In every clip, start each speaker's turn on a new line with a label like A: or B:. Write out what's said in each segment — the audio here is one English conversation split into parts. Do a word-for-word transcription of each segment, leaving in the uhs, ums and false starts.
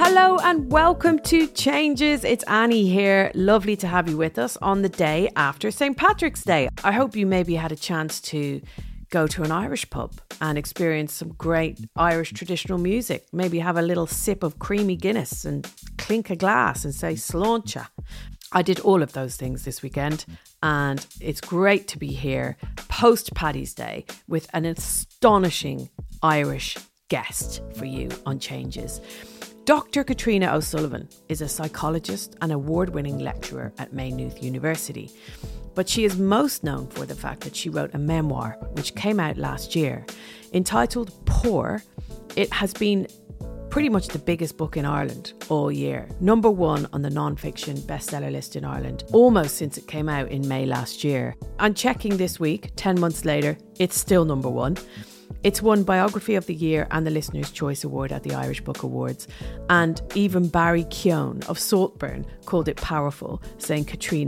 A: Hello and welcome to Changes. It's Annie here. Lovely to have you with us on the day after Saint Patrick's Day. I hope you maybe had a chance to go to an Irish pub and experience some great Irish traditional music. Maybe have a little sip of creamy Guinness and clink a glass and say sláinte. I did all of those things this weekend, and it's great to be here post Paddy's Day with an astonishing Irish guest for you on Changes. Doctor Caitríona O'Sullivan is a psychologist and award-winning lecturer at Maynooth University, but she is most known for the fact that she wrote a memoir which came out last year. Entitled Poor, it has been pretty much the biggest book in Ireland all year. Number one on the non-fiction bestseller list in Ireland, almost since it came out in May last year. And checking this week, ten months later, it's still number one. It's won Biography of the Year and the Listener's Choice Award at the Irish Book Awards. And even Barry Keoghan of Saltburn called it powerful, saying Caitríona.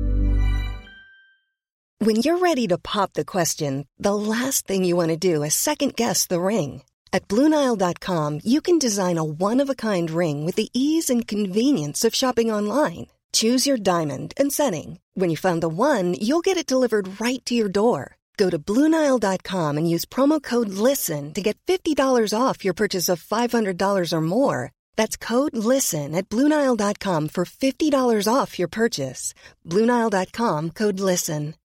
B: When you're ready to pop the question, the last thing you want to do is second-guess the ring. At Blue Nile dot com, you can design a one-of-a-kind ring with the ease and convenience of shopping online. Choose your diamond and setting. When you find the one, you'll get it delivered right to your door. Go to Blue Nile dot com and use promo code LISTEN to get fifty dollars off your purchase of five hundred dollars or more. That's code LISTEN at Blue Nile dot com for fifty dollars off your purchase. Blue Nile dot com, code LISTEN.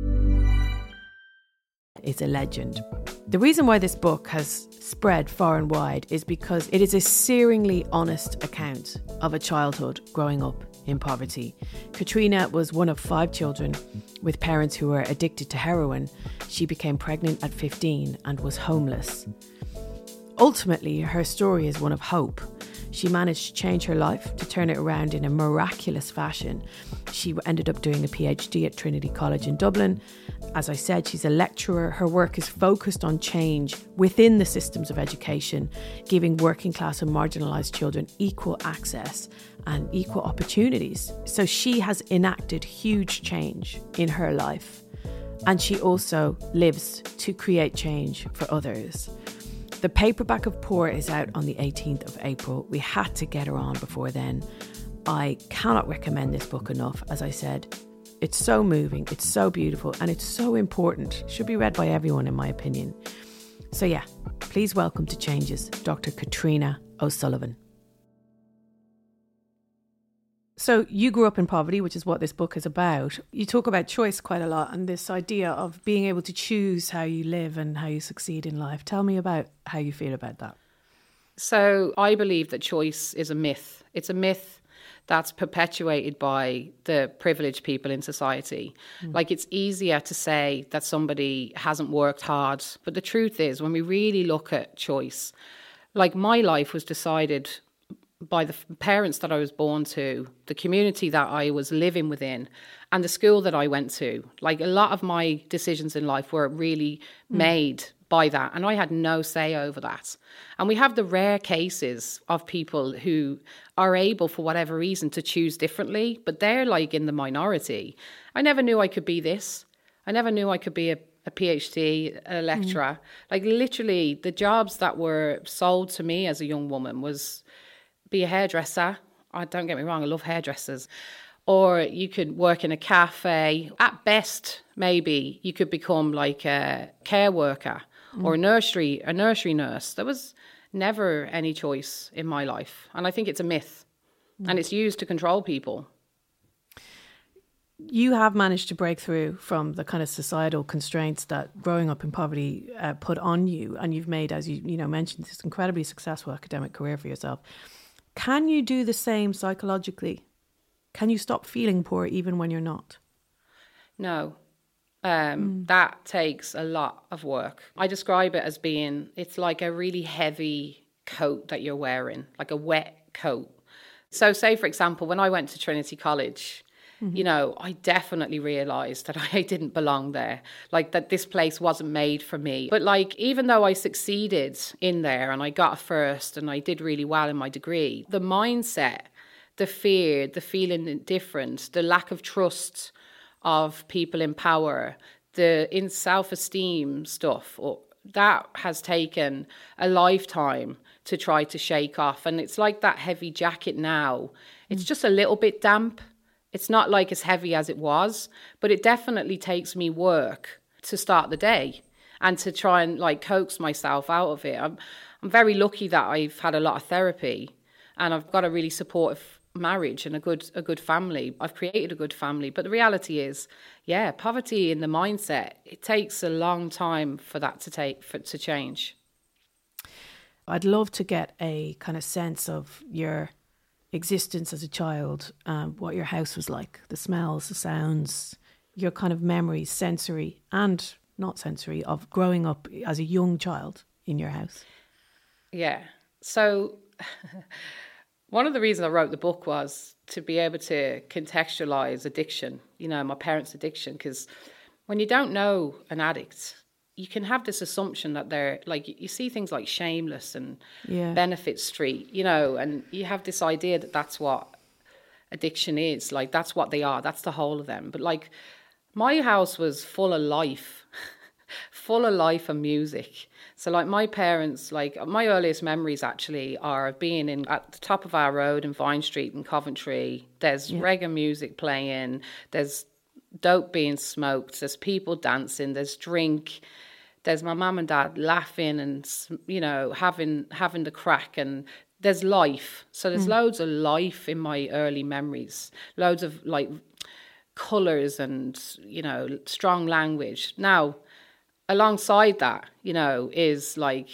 A: Is a legend. The reason why this book has spread far and wide is because it is a searingly honest account of a childhood growing up in poverty. Caitríona was one of five children with parents who were addicted to heroin. She became pregnant at fifteen and was homeless. Ultimately, her story is one of hope. She managed to change her life, to turn it around in a miraculous fashion. She ended up doing a PhD at Trinity College in Dublin. As I said, she's a lecturer. Her work is focused on change within the systems of education, giving working class and marginalised children equal access and equal opportunities. So she has enacted huge change in her life. And she also lives to create change for others. The paperback of Poor is out on the eighteenth of April. We had to get her on before then. I cannot recommend this book enough. As I said, it's so moving, it's so beautiful, and it's so important. It should be read by everyone, in my opinion. So yeah, please welcome to Changes, Doctor Caitríona O'Sullivan. So you grew up in poverty, which is what this book is about. You talk about choice quite a lot and this idea of being able to choose how you live and how you succeed in life. Tell me about how you feel about that.
C: So I believe that choice is a myth. It's a myth that's perpetuated by the privileged people in society. Mm. Like, it's easier to say that somebody hasn't worked hard. But the truth is, when we really look at choice, like, my life was decided by the parents that I was born to, the community that I was living within, and the school that I went to. Like, a lot of my decisions in life were really mm. made by that, and I had no say over that. And we have the rare cases of people who are able, for whatever reason, to choose differently, but they're like in the minority. I never knew I could be this. I never knew I could be a, a PhD, a lecturer. Mm. Like, literally, the jobs that were sold to me as a young woman was be a hairdresser. Oh, don't get me wrong, I love hairdressers. Or you could work in a cafe. At best, maybe you could become like a care worker mm. or a nursery, a nursery nurse. There was never any choice in my life. And I think it's a myth. Mm. And it's used to control people.
A: You have managed to break through from the kind of societal constraints that growing up in poverty uh, put on you. And you've made, as you, you know, mentioned, this incredibly successful academic career for yourself. Can you do the same psychologically? Can you stop feeling poor even when you're not?
C: No. Um, mm. That takes a lot of work. I describe it as being, it's like a really heavy coat that you're wearing, like a wet coat. So say, for example, when I went to Trinity College, mm-hmm. you know, I definitely realised that I didn't belong there, like that this place wasn't made for me. But like, even though I succeeded in there and I got a first and I did really well in my degree, the mindset, the fear, the feeling indifferent, the lack of trust of people in power, the in self-esteem stuff, or that has taken a lifetime to try to shake off. And it's like that heavy jacket now. It's just a little bit damp. It's not like as heavy as it was, but it definitely takes me work to start the day and to try and like coax myself out of it. I'm, I'm very lucky that I've had a lot of therapy and I've got a really supportive marriage and a good a good family. I've created a good family. But the reality is, yeah, poverty in the mindset, it takes a long time for that to take for to change.
A: I'd love to get a kind of sense of your existence as a child, um, what your house was like, the smells, the sounds, your kind of memories, sensory and not sensory, of growing up as a young child in your house.
C: Yeah. So one of the reasons I wrote the book was to be able to contextualize addiction, you know, my parents' addiction, because when you don't know an addict, you can have this assumption that they're like, you see things like Shameless and
A: yeah.
C: Benefit Street, you know, and you have this idea that that's what addiction is. Like, that's what they are. That's the whole of them. But like, my house was full of life, full of life and music. So like my parents, like my earliest memories actually are of being in at the top of our road in Vine Street in Coventry. There's yeah. reggae music playing. There's dope being smoked. There's people dancing. There's drink. There's my mum and dad laughing and, you know, having having the crack, and there's life. So there's mm. loads of life in my early memories. Loads of like colours and, you know, strong language. Now, alongside that, you know, is like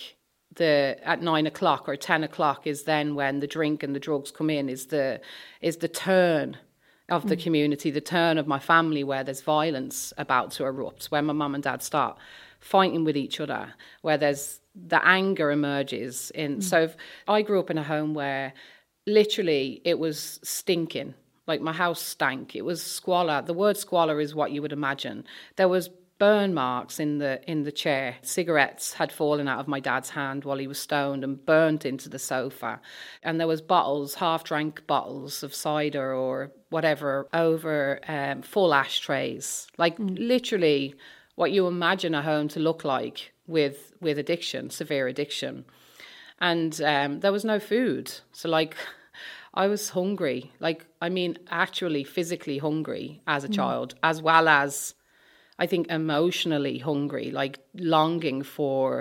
C: the at nine o'clock or ten o'clock is then when the drink and the drugs come in. Is the is the turn of the mm. community, the turn of my family, where there's violence about to erupt, where my mum and dad start fighting with each other, where there's the anger emerges in. Mm. So if, I grew up in a home where literally it was stinking. Like my house stank. It was squalor. The word squalor is what you would imagine. There was burn marks in the in the chair. Cigarettes had fallen out of my dad's hand while he was stoned and burnt into the sofa. And there was bottles, half-drank bottles of cider or whatever over um, full ashtrays. Like mm. literally what you imagine a home to look like with with addiction, severe addiction. And um, there was no food. So like I was hungry. Like, I mean, actually physically hungry as a mm. child, as well as I think emotionally hungry, like longing for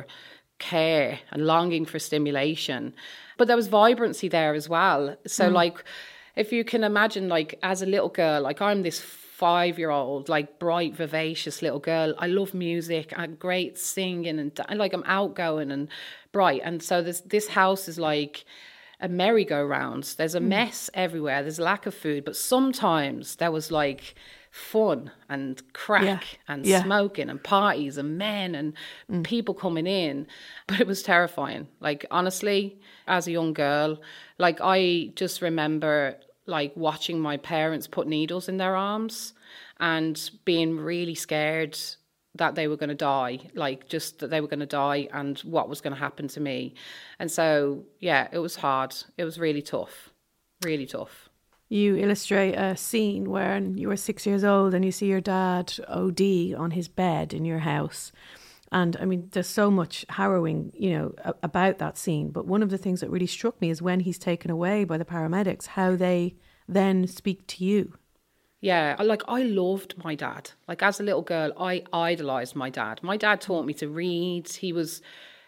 C: care and longing for stimulation. But there was vibrancy there as well. So mm. like, if you can imagine, like as a little girl, like I'm this five-year-old, like bright, vivacious little girl. I love music. I'm great singing and, and like I'm outgoing and bright. And so this this house is like a merry-go-round. There's a mm. mess everywhere. There's lack of food. But sometimes there was like fun and crack yeah. and yeah. smoking and parties and men and mm. people coming in. But it was terrifying. Like, honestly, as a young girl, like I just remember like watching my parents put needles in their arms and being really scared that they were going to die, like just that they were going to die and what was going to happen to me. And so, yeah, it was hard. It was really tough, really tough.
A: You illustrate a scene where you were six years old and you see your dad O D on his bed in your house. And I mean, there's so much harrowing, you know, about that scene. But one of the things that really struck me is when he's taken away by the paramedics, how they then speak to you.
C: Yeah, like I loved my dad. Like as a little girl, I idolized my dad. My dad taught me to read. He was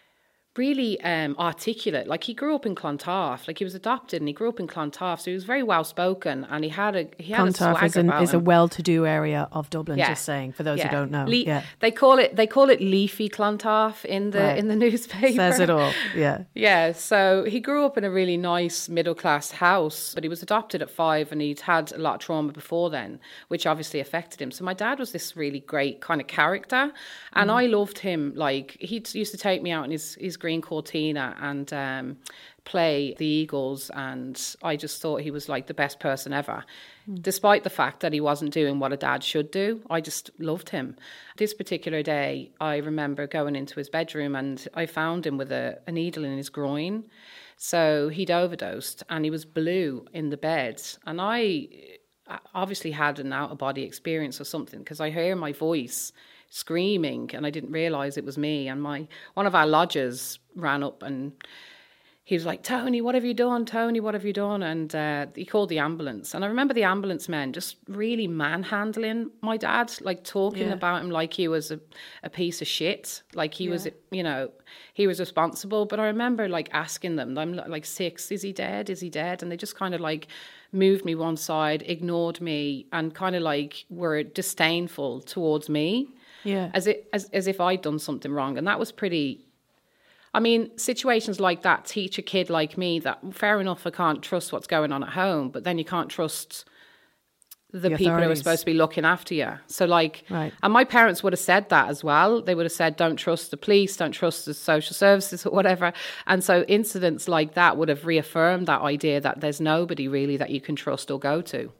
C: really um, articulate. Like he grew up in Clontarf. Like he was adopted and he grew up in Clontarf. So he was very well spoken and he had a he had
A: Clontarf a swag
C: is, an,
A: is a well-to-do area of Dublin. Yeah. Just saying for those
C: yeah.
A: who don't know.
C: Le-
A: yeah,
C: they call it they call it leafy Clontarf in the right. in the newspaper.
A: Says it all. Yeah,
C: yeah. So he grew up in a really nice middle-class house, but he was adopted at five and he'd had a lot of trauma before then, which obviously affected him. So my dad was this really great kind of character, and mm. I loved him. Like he used to take me out in his his green Cortina and um, play the Eagles, and I just thought he was like the best person ever. Mm. Despite the fact that he wasn't doing what a dad should do, I just loved him. This particular day, I remember going into his bedroom and I found him with a, a needle in his groin. So he'd overdosed and he was blue in the bed. And I obviously had an out-of-body experience or something because I hear my voice screaming and I didn't realise it was me. And my one of our lodgers ran up and he was like, Tony, what have you done? Tony, what have you done? And uh, he called the ambulance. And I remember the ambulance men just really manhandling my dad, like talking
A: Yeah.
C: about him like he was a, a piece of shit. Like he
A: Yeah.
C: was, you know, he was responsible. But I remember like asking them, I'm like six, is he dead? Is he dead? And they just kind of like moved me one side, ignored me, and kind of like were disdainful towards me.
A: Yeah.
C: As, it, as, as if I'd done something wrong. And that was pretty... I mean, situations like that teach a kid like me that, fair enough, I can't trust what's going on at home, but then you can't trust the,
A: The
C: people who are
A: authorities.
C: supposed to be looking after you. So, like,
A: Right.
C: and my parents would have said that as well. They would have said, don't trust the police, don't trust the social services or whatever. And so incidents like that would have reaffirmed that idea that there's nobody really that you can trust or go to.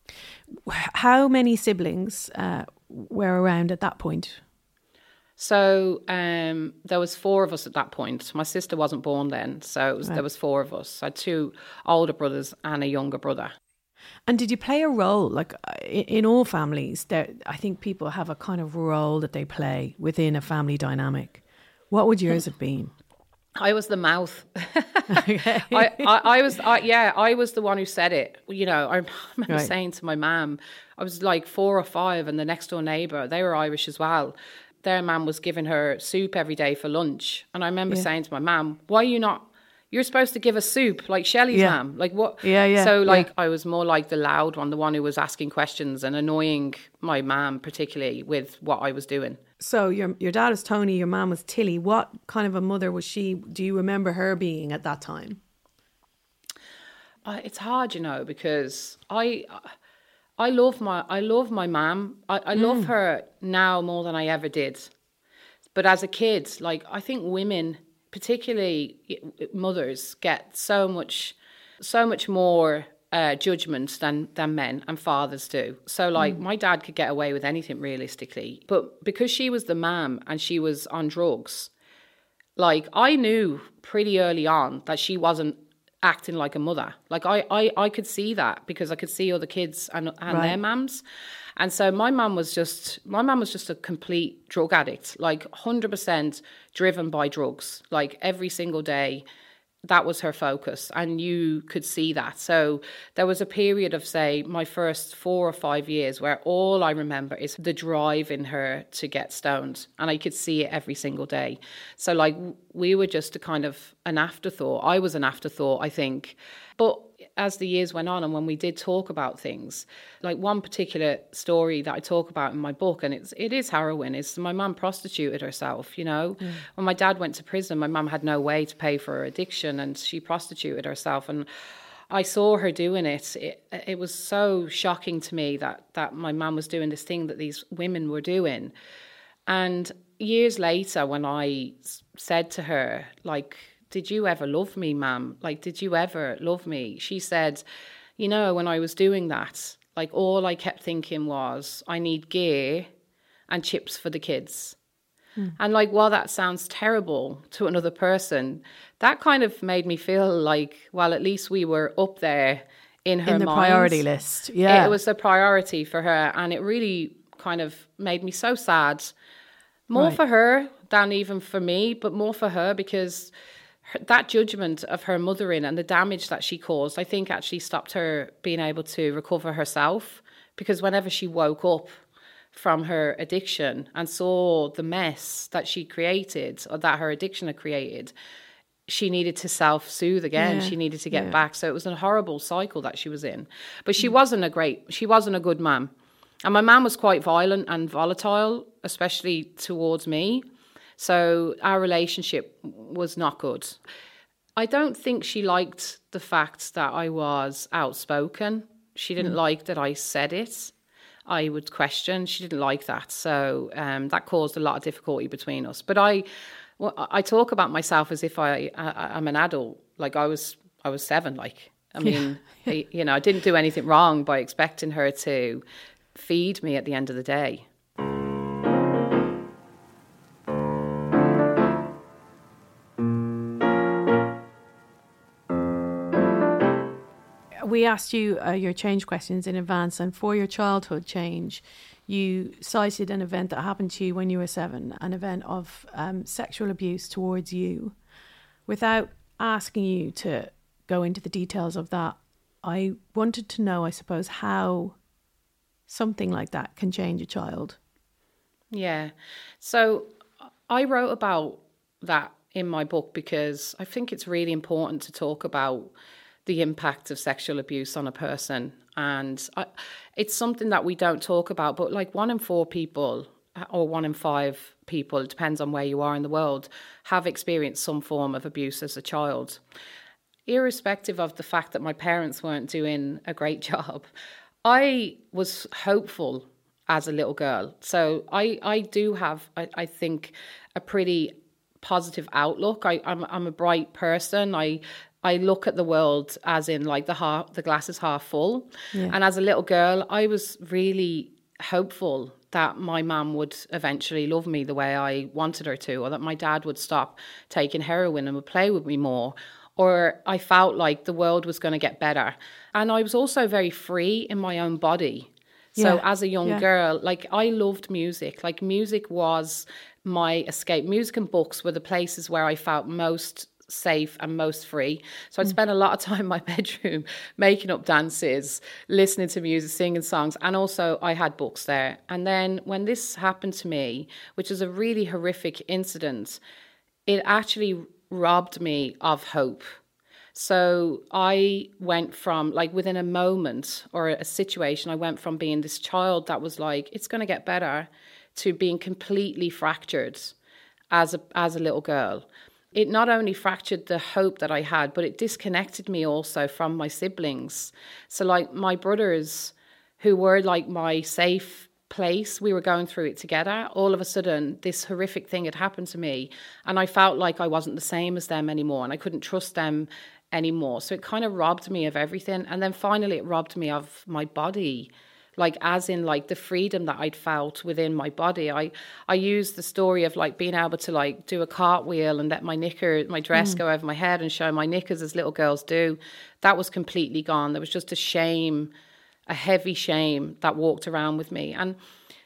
A: How many siblings uh, were around at that point?
C: So um, there was four of us at that point. My sister wasn't born then, so it was,
A: Right.
C: there was four of us. I had two older brothers and a younger brother.
A: And did you play a role? Like uh, in, in all families, there, I think people have a kind of role that they play within a family dynamic. What would yours have been?
C: I was the mouth.
A: Okay.
C: I, I, I was, I, yeah, I was the one who said it. You know, I remember
A: Right.
C: saying to my mum, I was like four or five, and the next door neighbour, they were Irish as well. Their mum was giving her soup every day for lunch. And I remember
A: Yeah.
C: saying to my mum, why are you not, you're supposed to give us soup like Shelley's
A: Yeah.
C: mum. Like what?
A: Yeah, yeah,
C: So like
A: yeah.
C: I was more like the loud one, the one who was asking questions and annoying my mum particularly with what I was doing.
A: So your your dad was Tony, your mum was Tilly. What kind of a mother was she? Do you remember her being at that time?
C: Uh, it's hard, you know, because I... I love my I love my mum. I, I love her now more than I ever did. But as a kid, like I think women, particularly mothers, get so much so much more uh, judgment than than men and fathers do. So like my dad could get away with anything realistically, but because she was the mum and she was on drugs, like I knew pretty early on that she wasn't acting like a mother. Like I, I, I could see that because I could see other kids and, and
A: Right.
C: their mums. And so my mum was just, my mum was just a complete drug addict, like one hundred percent driven by drugs, like every single day. That was her focus, and you could see that. So there was a period of, say, my first four or five years where all I remember is the drive in her to get stoned, and I could see it every single day. So, like, we were just a kind of an afterthought. I was an afterthought, I think. But as the years went on and when we did talk about things, like one particular story that I talk about in my book, and it's, it is harrowing, is my mum prostituted herself, you know. Mm. When my dad went to prison, my mum had no way to pay for her addiction and she prostituted herself. And I saw her doing it. It, it was so shocking to me that, that my mum was doing this thing that these women were doing. And years later, when I said to her, like, did you ever love me, ma'am? Like, did you ever love me? She said, you know, when I was doing that, like, all I kept thinking was, I need gear and chips for the kids. Mm. And, like, while that sounds terrible to another person, that kind of made me feel like, well, at least we were up there in her
A: in the
C: mind.
A: Priority list. Yeah.
C: It was a priority for her. And it really kind of made me so sad, more
A: Right.
C: for her than even for me, but more for her because... that judgment of her mothering and the damage that she caused, I think actually stopped her being able to recover herself, because whenever she woke up from her addiction and saw the mess that she created or that her addiction had created, she needed to self-soothe again.
A: Yeah,
C: She needed to get
A: yeah.
C: back. So it was a horrible cycle that she was in. But she wasn't a great, she wasn't a good mum. And my mum was quite violent and volatile, especially towards me. So our relationship was not good. I don't think she liked the fact that I was outspoken. She didn't mm. like that I said it. I would question. She didn't like that. So um, that caused a lot of difficulty between us. But I well, I talk about myself as if I, I, I'm an adult. Like I was I was seven. Like, I mean, yeah. I, you know, I didn't do anything wrong by expecting her to feed me at the end of the day.
A: We asked you uh, your change questions in advance, and for your childhood change, you cited an event that happened to you when you were seven, an event of um, sexual abuse towards you. Without asking you to go into the details of that, I wanted to know, I suppose, how something like that can change a child.
C: Yeah. So I wrote about that in my book because I think it's really important to talk about the impact of sexual abuse on a person. And I, it's something that we don't talk about, but like one in four people or one in five people, it depends on where you are in the world, have experienced some form of abuse as a child. Irrespective of the fact that my parents weren't doing a great job, I was hopeful as a little girl. So I, I do have, I, I think, a pretty positive outlook. I, I'm, I'm a bright person. I I look at the world as in like the half, the glass is half full. Yeah. And as a little girl, I was really hopeful that my mum would eventually love me the way I wanted her to, or that my dad would stop taking heroin and would play with me more. Or I felt like the world was going to get better. And I was also very free in my own body. So yeah. as a young yeah. girl, like I loved music. Like music was my escape. Music and books were the places where I felt most safe and most free. So I'd spend a lot of time in my bedroom making up dances, listening to music, singing songs, and also I had books there. And then when this happened to me, which is a really horrific incident, it actually robbed me of hope. So I went from, like, within a moment or a situation, I went from being this child that was like, it's going to get better, to being completely fractured as a as a little girl. It not only fractured the hope that I had, but it disconnected me also from my siblings. So like my brothers, who were like my safe place, we were going through it together. All of a sudden, this horrific thing had happened to me. And I felt like I wasn't the same as them anymore. And I couldn't trust them anymore. So it kind of robbed me of everything. And then finally, it robbed me of my body. Like, as in, like, the freedom that I'd felt within my body. I, I used the story of, like, being able to, like, do a cartwheel and let my knicker, my dress mm. go over my head and show my knickers as little girls do. That was completely gone. There was just a shame, a heavy shame that walked around with me. And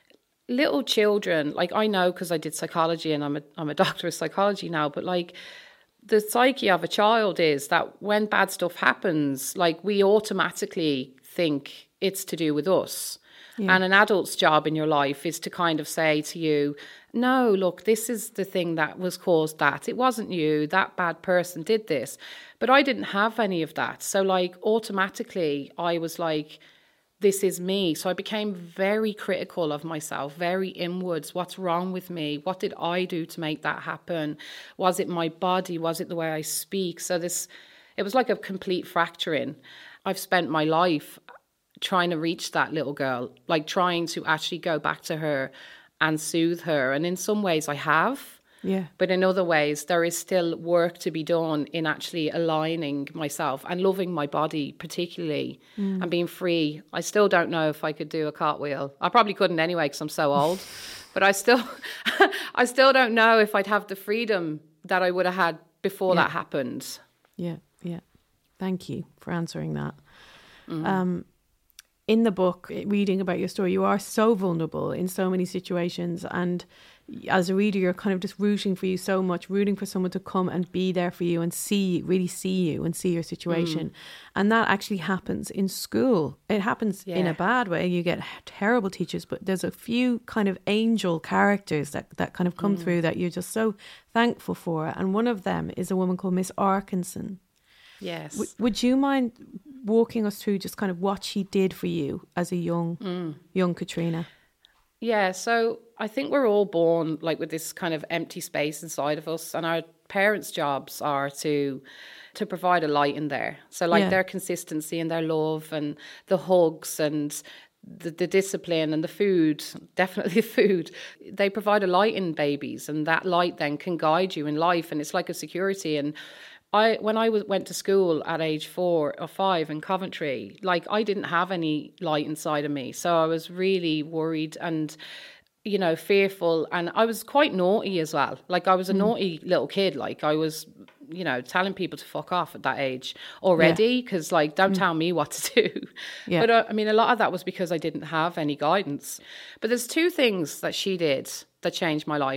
C: little children, like, I know because I did psychology and I'm a, I'm a doctor of psychology now, but, like, the psyche of a child is that when bad stuff happens, like, we automatically think it's to do with us. Yeah. And an adult's job in your life is to kind of say to you, no, look, this is the thing that was caused that. It wasn't you. That bad person did this. But I didn't have any of that. So, like, automatically I was like, this is me. So I became very critical of myself, very inwards. What's wrong with me? What did I do to make that happen? Was it my body? Was it the way I speak? So this, it was like a complete fracturing. I've spent my life trying to reach that little girl, like trying to actually go back to her and soothe her. And in some ways I have, yeah. But in other ways there is still work to be done in actually aligning myself and loving my body particularly mm. and being free. I still don't know if I could do a cartwheel. I probably couldn't anyway because I'm so old. But I still, I still don't know if I'd have the freedom that I would have had before yeah. that happened.
A: Yeah, yeah. Thank you for answering that. Mm. Um, in the book, reading about your story, you are so vulnerable in so many situations. And as a reader, you're kind of just rooting for you so much, rooting for someone to come and be there for you and see, really see you and see your situation. Mm. And that actually happens in school. It happens yeah. in a bad way. You get terrible teachers, but there's a few kind of angel characters that, that kind of come mm. through that you're just so thankful for. And one of them is a woman called Miss Arkinson.
C: Yes.
A: W- would you mind walking us through just kind of what she did for you as a young, mm. young Katrina?
C: Yeah, so I think we're all born like with this kind of empty space inside of us, and our parents' jobs are to to provide a light in there. So like yeah. their consistency and their love and the hugs and the, the discipline and the food, definitely the food, they provide a light in babies, and that light then can guide you in life, and it's like a security. And I, when I was, went to school at age four or five in Coventry, like I didn't have any light inside of me. So I was really worried and, you know, fearful. And I was quite naughty as well. Like I was a mm. naughty little kid. Like I was, you know, telling people to fuck off at that age already. Because yeah. like, don't mm. tell me what to do. Yeah. But uh, I mean, a lot of that was because I didn't have any guidance. But there's two things that she did that changed my life.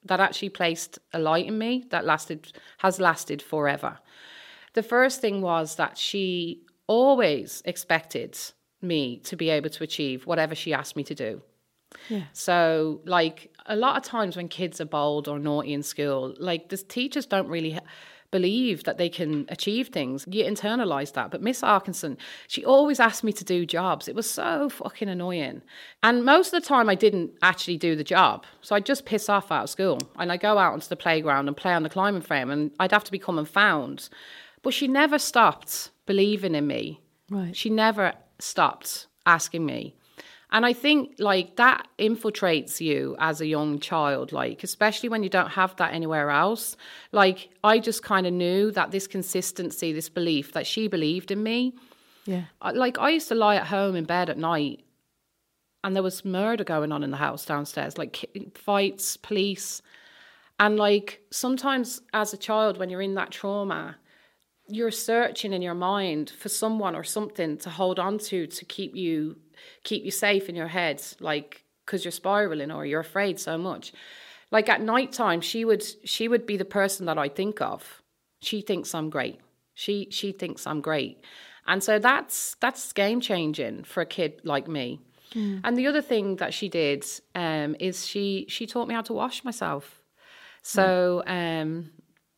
C: that actually placed a light in me that lasted, has lasted forever. The first thing was that she always expected me to be able to achieve whatever she asked me to do. Yeah. So, like, a lot of times when kids are bold or naughty in school, like, the teachers don't really ha- believe that they can achieve things. You internalise that. But Miss Arkinson, she always asked me to do jobs. It was so fucking annoying. And most of the time I didn't actually do the job. So I'd just piss off out of school. And I'd go out onto the playground and play on the climbing frame, and I'd have to be come and found. But she never stopped believing in me.
A: Right.
C: She never stopped asking me. And I think, like, that infiltrates you as a young child, like, especially when you don't have that anywhere else. Like, I just kind of knew that this consistency, this belief that she believed in me.
A: Yeah.
C: Like, I used to lie at home in bed at night and there was murder going on in the house downstairs, like fights, police. And, like, sometimes as a child, when you're in that trauma, you're searching in your mind for someone or something to hold on to, to keep you keep you safe in your head, like, because you're spiraling or you're afraid so much. Like, at night time, she would she would be the person that I think of. She thinks I'm great. She she thinks I'm great. And so that's that's game changing for a kid like me. Mm. And the other thing that she did um, is she she taught me how to wash myself. So mm. um,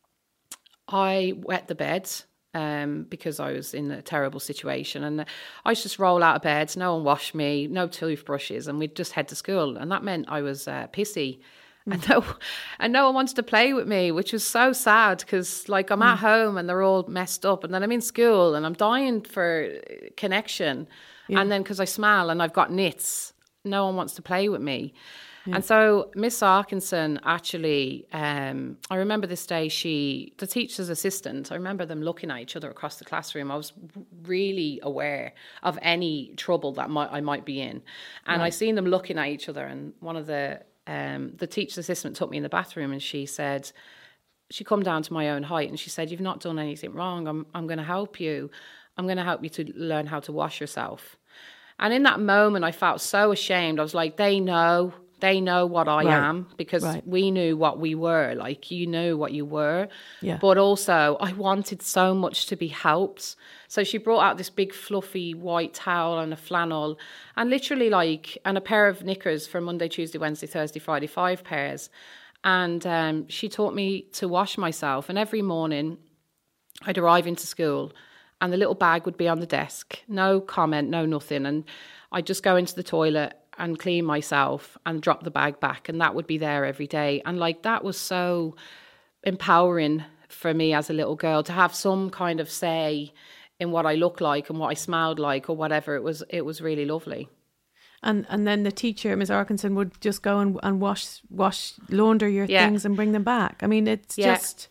C: I wet the bed. Um, because I was in a terrible situation, and I used to just roll out of bed, no one washed me, no toothbrushes, and we'd just head to school, and that meant I was uh, pissy, mm. and no, and no one wanted to play with me, which was so sad because, like, I'm mm. at home and they're all messed up, and then I'm in school and I'm dying for connection, yeah. and then because I smell and I've got nits, no one wants to play with me. Yeah. And so Miss Arkinson actually, um, I remember this day, she, the teacher's assistant, I remember them looking at each other across the classroom. I was really aware of any trouble that might, I might be in. And right. I seen them looking at each other, and one of the, um, the teacher's assistant took me in the bathroom and she said, she come down to my own height and she said, "You've not done anything wrong. I'm, I'm going to help you. I'm going to help you to learn how to wash yourself." And in that moment, I felt so ashamed. I was like, they know. They know what I right. am, because right. we knew what we were. Like, you knew what you were. Yeah. But also, I wanted so much to be helped. So she brought out this big fluffy white towel and a flannel and literally like, and a pair of knickers for Monday, Tuesday, Wednesday, Thursday, Friday, five pairs. And um, she taught me to wash myself. And every morning I'd arrive into school and the little bag would be on the desk. No comment, no nothing. And I'd just go into the toilet and clean myself and drop the bag back, and that would be there every day. And like, that was so empowering for me as a little girl to have some kind of say in what I look like and what I smelled like or whatever. It was it was really lovely.
A: And and then the teacher, Miss Arkinson, would just go and, and wash wash launder your yeah. things and bring them back. I mean, it's yeah. just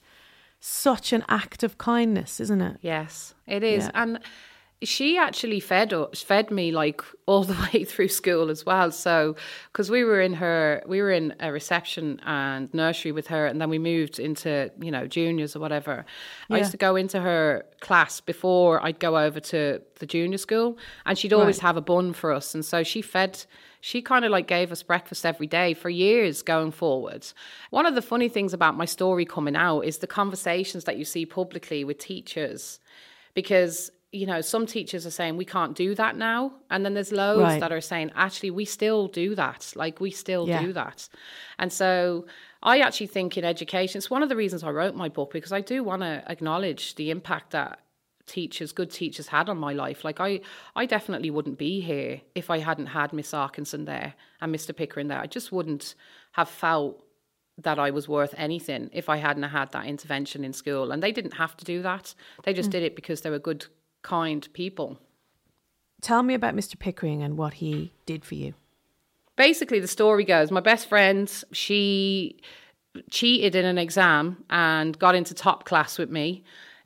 A: such an act of kindness, isn't it?
C: Yes, it is.
A: Yeah.
C: And she actually fed fed me like all the way through school as well. So, because we were in her, we were in a reception and nursery with her, and then we moved into, you know, juniors or whatever. Yeah. I used to go into her class before I'd go over to the junior school, and she'd always right. have a bun for us. And so she fed, she kind of like gave us breakfast every day for years going forward. One of the funny things about my story coming out is the conversations that you see publicly with teachers, because, you know, some teachers are saying we can't do that now. And then there's loads right. that are saying, actually, we still do that. Like, we still yeah. do that. And so I actually think in education, it's one of the reasons I wrote my book, because I do want to acknowledge the impact that teachers, good teachers, had on my life. Like, I, I definitely wouldn't be here if I hadn't had Miss Arkinson there and Mister Pickering there. I just wouldn't have felt that I was worth anything if I hadn't had that intervention in school. And they didn't have to do that. They just mm. did it because they were good, kind people.
A: Tell me about Mister Pickering and what he did for you.
C: Basically, the story goes, my best friend, she cheated in an exam and got into top class with me.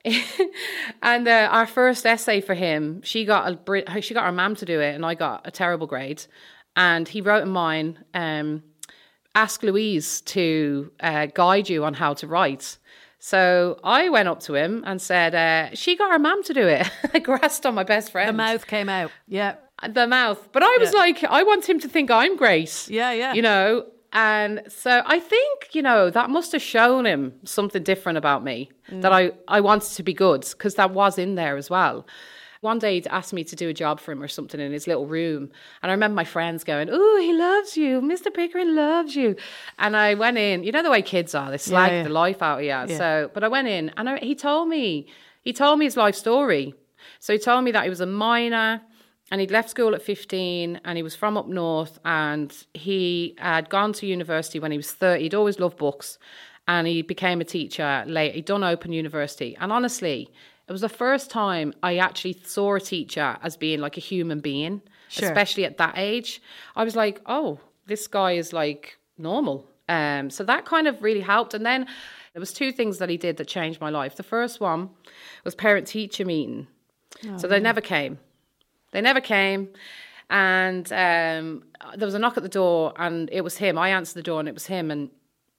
C: And uh, our first essay for him, she got a she got her mum to do it, and I got a terrible grade. And he wrote in mine, um, ask Louise to uh, guide you on how to write. So I went up to him and said, uh, she got her mum to do it. I grasped on my best friend.
A: The mouth came out. Yeah.
C: The mouth. But I was yeah. like, I want him to think I'm great.
A: Yeah, yeah.
C: You know, And so I think, you know, that must have shown him something different about me, mm. that I, I wanted to be good, because that was in there as well. One day he'd asked me to do a job for him or something in his little room. And I remember my friends going, "Oh, he loves you. Mister Pickering loves you." And I went in, you know the way kids are, they slag yeah, yeah. the life out of you. Yeah. So, but I went in and I, he told me, he told me his life story. So he told me that he was a miner and he'd left school at fifteen and he was from up north and he had gone to university when he was thirty. He'd always loved books and he became a teacher late. He'd done Open University. And honestly, it was the first time I actually saw a teacher as being like a human being, sure. especially at that age. I was like, oh, this guy is like normal. Um, so that kind of really helped. And then there was two things that he did that changed my life. The first one was parent-teacher meeting. Oh, so they yeah. never came. They never came. And um, there was a knock at the door and it was him. I answered the door and it was him. And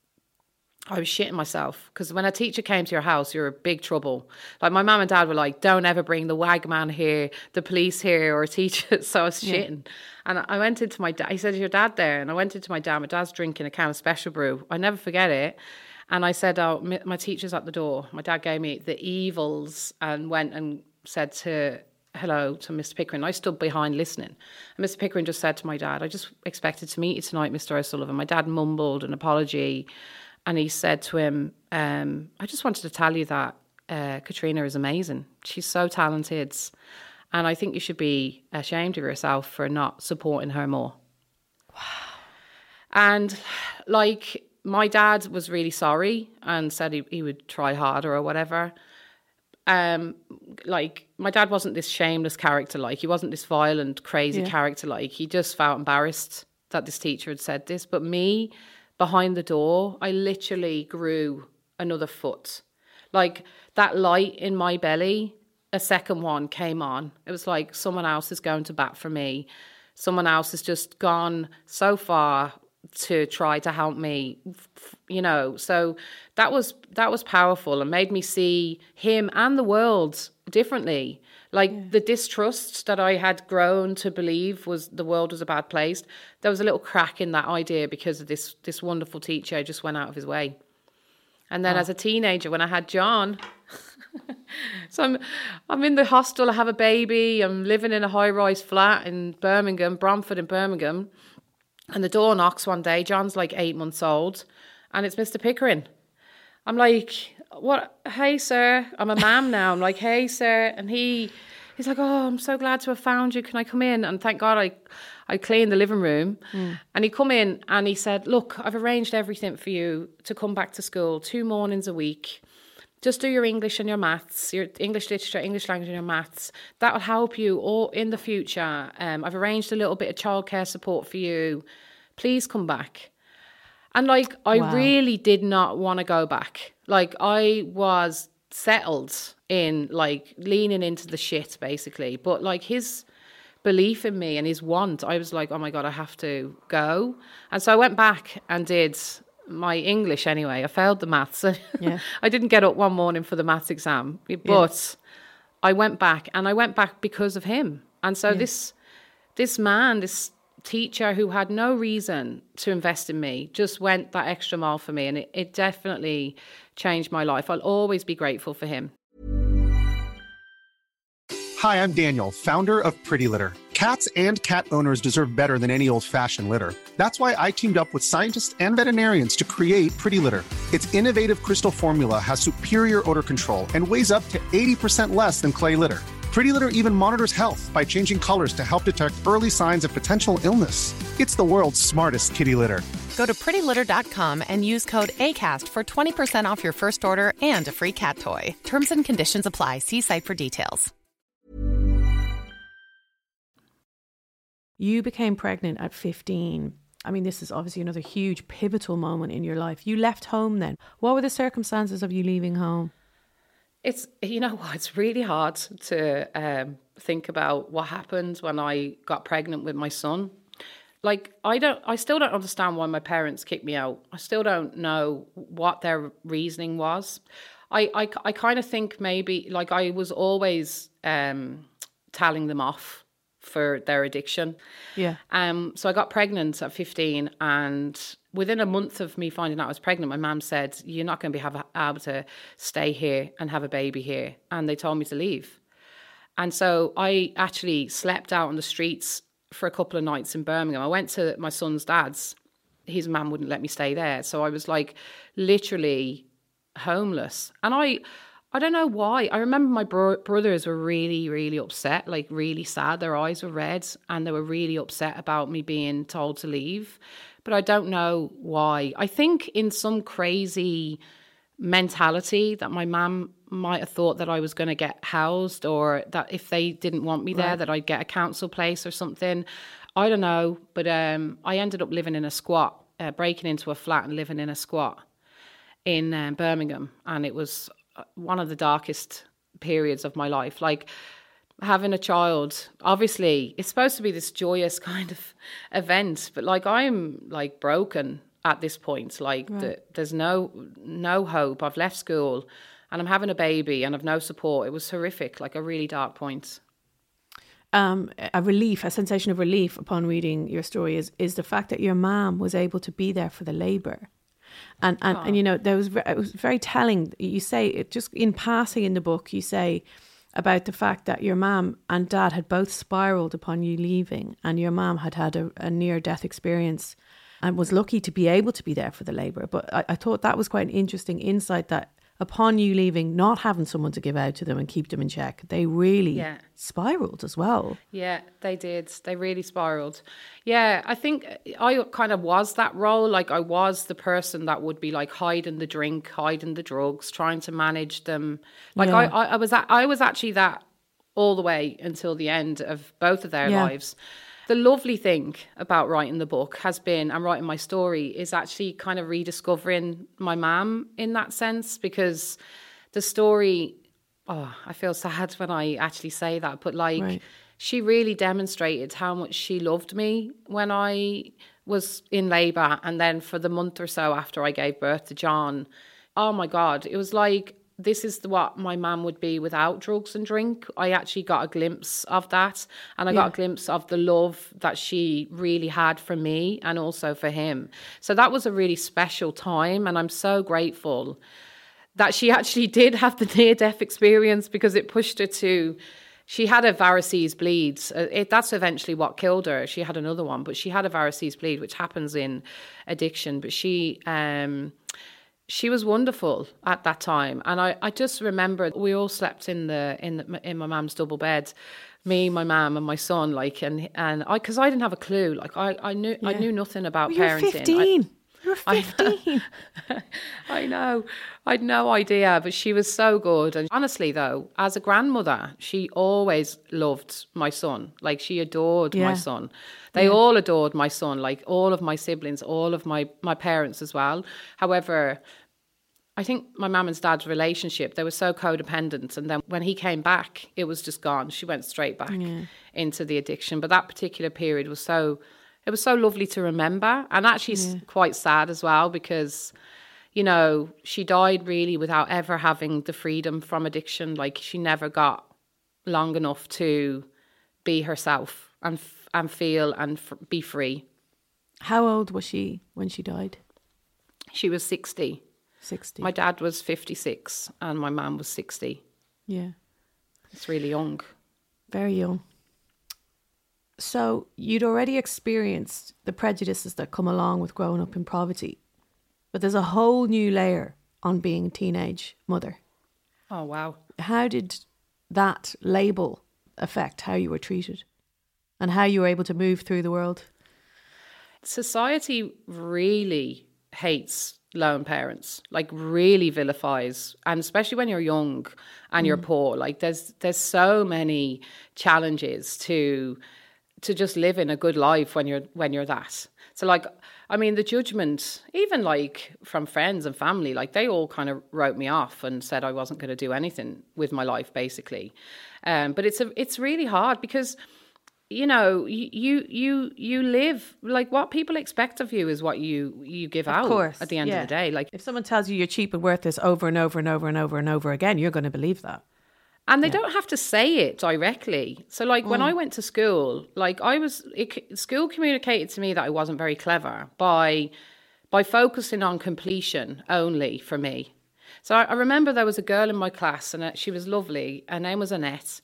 C: I was shitting myself because when a teacher came to your house, you're in big trouble. Like my mum and dad were like, "Don't ever bring the wag man here, the police here, or a teacher." So I was shitting. Yeah. And I went into my dad. He said, "Is your dad there?" And I went into my dad. My dad's drinking a can of special brew. I never forget it. And I said, "Oh, my teacher's at the door." My dad gave me the evils and went and said to hello to Mister Pickering. I stood behind listening. And Mister Pickering just said to my dad, "I just expected to meet you tonight, Mister O'Sullivan." My dad mumbled an apology. And he said to him, um, "I just wanted to tell you that uh, Katrina is amazing. She's so talented. And I think you should be ashamed of yourself for not supporting her more." Wow. And like my dad was really sorry and said he, he would try harder or whatever. Um, like my dad wasn't this shameless character. Like he wasn't this violent, crazy yeah. character. Like he just felt embarrassed that this teacher had said this. But me, behind the door, I literally grew another foot. Like that light in my belly, a second one came on. It was like someone else is going to bat for me. Someone else has just gone so far to try to help me, you know. So that was that was powerful and made me see him and the world differently. Like yeah. the distrust that I had grown to believe was the world was a bad place. There was a little crack in that idea because of this this wonderful teacher just went out of his way. And then oh. as a teenager, when I had John, so I'm I'm in the hostel, I have a baby, I'm living in a high-rise flat in Birmingham, Bromford in Birmingham, and the door knocks one day. John's like eight months old, and it's Mister Pickering. I'm like, "What? Hey, sir." I'm a ma'am now. I'm like, "Hey, sir." And he, he's like, "Oh, I'm so glad to have found you. Can I come in?" And thank God I, I cleaned the living room. Mm. And he come in and he said, "Look, I've arranged everything for you to come back to school two mornings a week. Just do your English and your maths, your English literature, English language and your maths. That will help you all in the future. Um, I've arranged a little bit of childcare support for you. Please come back." And like, I wow. really did not want to go back. Like I was settled in like leaning into the shit basically. But like his belief in me and his want, I was like, oh my God, I have to go. And so I went back and did my English anyway. I failed the maths. Yeah. I didn't get up one morning for the maths exam, but yeah. I went back and I went back because of him. And so yeah. this, this man, this teacher who had no reason to invest in me just went that extra mile for me, and it, it definitely changed my life. I'll always be grateful for him.
D: Hi, I'm Daniel, founder of Pretty Litter. Cats and cat owners deserve better than any old-fashioned litter. That's why I teamed up with scientists and veterinarians to create Pretty Litter. Its innovative crystal formula has superior odor control and weighs up to eighty percent less than clay litter. Pretty Litter even monitors health by changing colors to help detect early signs of potential illness. It's the world's smartest kitty litter.
E: Go to pretty litter dot com and use code ACAST for twenty percent off your first order and a free cat toy. Terms and conditions apply. See site for details.
A: You became pregnant at fifteen. I mean, this is obviously another huge pivotal moment in your life. You left home then. What were the circumstances of you leaving home?
C: It's, you know what, it's really hard to um, think about what happened when I got pregnant with my son. Like, I don't, I still don't understand why my parents kicked me out. I still don't know what their reasoning was. I, I, I kind of think maybe, like, I was always um, telling them off for their addiction.
A: Yeah.
C: Um. So I got pregnant at fifteen, and within a month of me finding out I was pregnant, my mum said, "You're not going to be have, able to stay here and have a baby here," and they told me to leave. And so I actually slept out on the streets for a couple of nights in Birmingham. I went to my son's dad's. His mum wouldn't let me stay there, so I was like literally homeless. And I. I don't know why. I remember my bro- brothers were really, really upset, like really sad. Their eyes were red and they were really upset about me being told to leave. But I don't know why. I think in some crazy mentality that my mum might have thought that I was going to get housed, or that if they didn't want me there, right, that I'd get a council place or something. I don't know. But um, I ended up living in a squat, uh, breaking into a flat and living in a squat in uh, Birmingham. And it was one of the darkest periods of my life. Like having a child, obviously it's supposed to be this joyous kind of event, but like I'm like broken at this point. Like right. the, there's no no hope. I've left school and I'm having a baby and I've no support. It was horrific, like a really dark point.
A: Um, a relief, a sensation of relief upon reading your story is is the fact that your mom was able to be there for the labour. And, and, oh. and, you know, there was, it was very telling. You say, it just in passing in the book, you say about the fact that your mum and dad had both spiralled upon you leaving, and your mum had had a, a near-death experience and was lucky to be able to be there for the labour. But I, I thought that was quite an interesting insight, that upon you leaving, not having someone to give out to them and keep them in check, they really yeah. spiralled as well.
C: Yeah, they did. They really spiralled. Yeah, I think I kind of was that role. Like I was the person that would be like hiding the drink, hiding the drugs, trying to manage them. Like yeah. I, I, I was that, I was actually that all the way until the end of both of their yeah. lives. The lovely thing about writing the book has been, and writing my story, is actually kind of rediscovering my mum in that sense, because the story, oh, I feel sad when I actually say that, but like right. she really demonstrated how much she loved me when I was in labour, and then for the month or so after I gave birth to John. Oh my God, it was like, this is the, what my mum would be without drugs and drink. I actually got a glimpse of that, and I yeah. got a glimpse of the love that she really had for me and also for him. So that was a really special time, and I'm so grateful that she actually did have the near-death experience, because it pushed her to... She had a varices bleed. It, that's eventually what killed her. She had another one, but she had a varices bleed, which happens in addiction. But she... Um, She was wonderful at that time, and I, I just remember we all slept in the in the, in my mum's double bed, me, my mum, and my son. Like, and and I, because I didn't have a clue. Like, I, I knew yeah. I knew nothing about
A: well,
C: parenting.
A: You're fifteen. I, You're fifteen.
C: I, I know. I had no idea, but she was so good. And honestly, though, as a grandmother, she always loved my son. Like, she adored
A: yeah.
C: my son. They yeah. all adored my son, like all of my siblings, all of my, my parents as well. However, I think my mum and dad's relationship, they were so codependent. And then when he came back, it was just gone. She went straight back yeah. into the addiction. But that particular period was so... It was so lovely to remember, and actually yeah. quite sad as well, because, you know, she died really without ever having the freedom from addiction. Like, she never got long enough to be herself and and feel and f- be free.
A: How old was she when she died?
C: She was sixty.
A: sixty.
C: My dad was fifty-six and my mum was sixty.
A: Yeah.
C: It's really young.
A: Very young. So you'd already experienced the prejudices that come along with growing up in poverty, but there's a whole new layer on being a teenage mother.
C: Oh, wow.
A: How did that label affect how you were treated and how you were able to move through the world?
C: Society really hates lone parents, like really vilifies, and especially when you're young and mm. you're poor. Like there's there's so many challenges to... to just live in a good life when you're when you're that. So like, I mean, the judgment, even like from friends and family, like they all kind of wrote me off and said I wasn't going to do anything with my life, basically. Um, but it's a, it's really hard because, you know, you you you live, like what people expect of you is what you you give out. Of course, at the end yeah. of the day. Like
A: if someone tells you you're cheap and worthless over and over and over and over and over again, you're going to believe that.
C: And they
A: Yeah.
C: don't have to say it directly. So, like, when I went to school, like, I was, it, school communicated to me that I wasn't very clever by, by focusing on completion only for me. So I, I remember there was a girl in my class, and uh, she was lovely. Her name was Annette.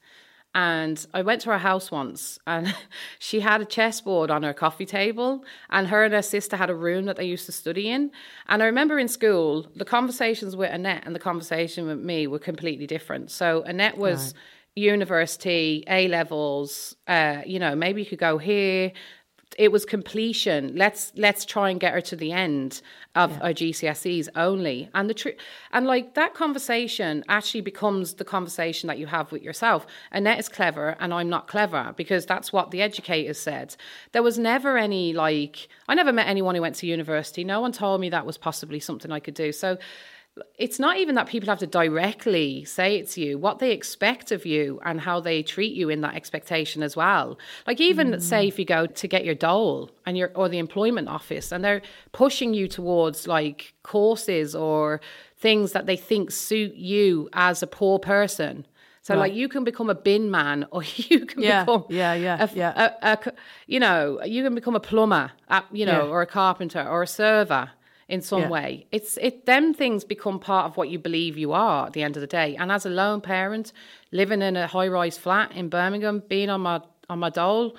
C: And I went to her house once, and she had a chessboard on her coffee table, and her and her sister had a room that they used to study in. And I remember in school, the conversations with Annette and the conversation with me were completely different. So Annette was right. University, A-levels, uh, you know, maybe you could go here. It was completion. Let's let's try and get her to the end of yeah. our G C S Es only. And the tr- and like that conversation actually becomes the conversation that you have with yourself. Annette is clever and I'm not clever, because that's what the educators said. There was never any like I never met anyone who went to university. No one told me that was possibly something I could do. So it's not even that people have to directly say it to you, what they expect of you and how they treat you in that expectation as well. Like even mm. say if you go to get your dole and your or the employment office and they're pushing you towards like courses or things that they think suit you as a poor person. So right. like you can become a bin man, or you can
A: yeah,
C: become
A: yeah, yeah,
C: a,
A: yeah.
C: A, a, a, you know, you can become a plumber, a, you know, yeah. or a carpenter or a server. In some yeah. way, it's it. Them things become part of what you believe you are at the end of the day. And as a lone parent, living in a high-rise flat in Birmingham, being on my on my dole,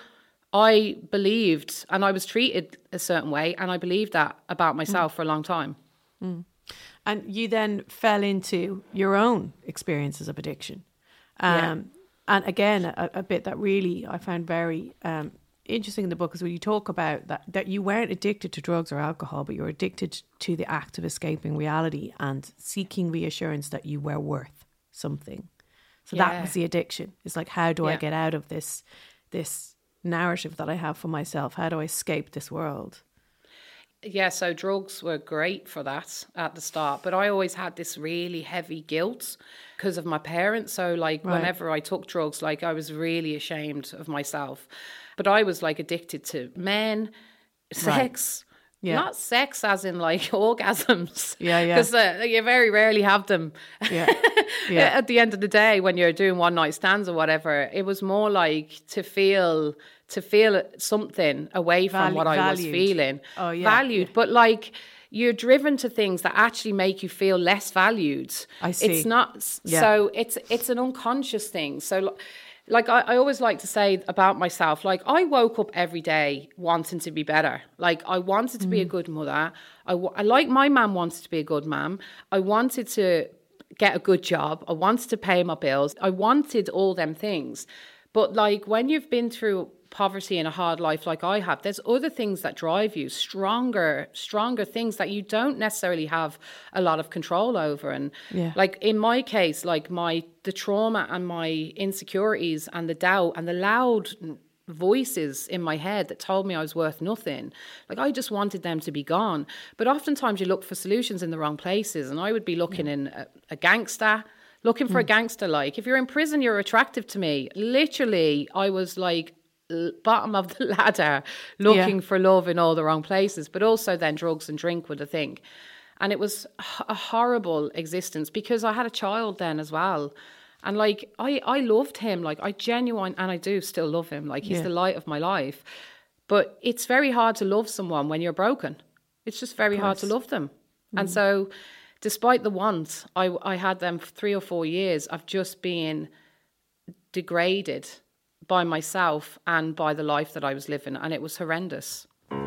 C: I believed, and I was treated a certain way, and I believed that about myself mm. for a long time.
A: Mm. And you then fell into your own experiences of addiction, um, yeah. and again, a, a bit that really I found very. Um, interesting in the book is when you talk about that that you weren't addicted to drugs or alcohol, but you were addicted to the act of escaping reality and seeking reassurance that you were worth something. So yeah. that was the addiction. It's like, how do yeah. I get out of this this narrative that I have for myself? How do I escape this world?
C: Yeah, so drugs were great for that at the start, but I always had this really heavy guilt because of my parents. So like right. whenever I took drugs, like I was really ashamed of myself. But I was like addicted to men, sex, right. yeah. not sex as in like orgasms.
A: Yeah, yeah.
C: Because uh, you very rarely have them.
A: Yeah. yeah.
C: At the end of the day, when you're doing one night stands or whatever, it was more like to feel to feel something away from Val- what I valued. was feeling.
A: Oh, yeah.
C: Valued, yeah. but like you're driven to things that actually make you feel less valued.
A: I see.
C: It's not
A: yeah.
C: so. It's it's an unconscious thing. So. Like, I, I always like to say about myself, like, I woke up every day wanting to be better. Like, I wanted to mm. be a good mother. I, I like my mum wanted to be a good mum. I wanted to get a good job. I wanted to pay my bills. I wanted all them things. But, like, when you've been through poverty and a hard life like I have, there's other things that drive you, stronger, stronger things that you don't necessarily have a lot of control over. And
A: yeah.
C: like in my case, like my the trauma and my insecurities and the doubt and the loud voices in my head that told me I was worth nothing, like I just wanted them to be gone. But oftentimes you look for solutions in the wrong places, and I would be looking yeah. in a, a gangster, looking for mm. a gangster. Like, if you're in prison, you're attractive to me. Literally, I was like bottom of the ladder looking yeah. for love in all the wrong places. But also then drugs and drink were the thing. And it was a horrible existence because I had a child then as well. And like, I, I loved him. Like, I genuine, and I do still love him. Like, he's yeah. the light of my life. But it's very hard to love someone when you're broken. It's just very hard to love them. Mm. And so despite the want, I, I had them for three or four years of just being degraded by myself and by the life that I was living. And it was horrendous.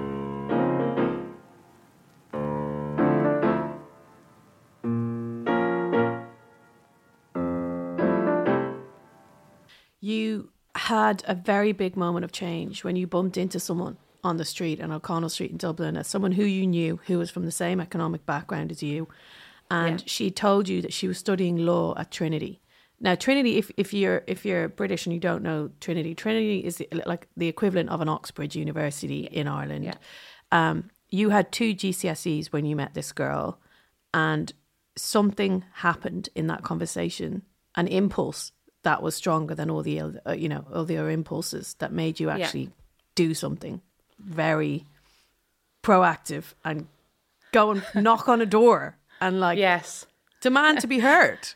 A: You had a very big moment of change when you bumped into someone on the street on O'Connell Street in Dublin, as someone who you knew, who was from the same economic background as you. And yeah. she told you that she was studying law at Trinity. Now, Trinity, if, if you're if you're British and you don't know Trinity, Trinity is the, like the equivalent of an Oxbridge University in Ireland.
C: Yeah.
A: Um, you had two G C S Es when you met this girl, and something happened in that conversation, an impulse that was stronger than all the uh, you know all the other impulses that made you actually yeah. do something very proactive and go and knock on a door and like
C: yes
A: demand to be heard.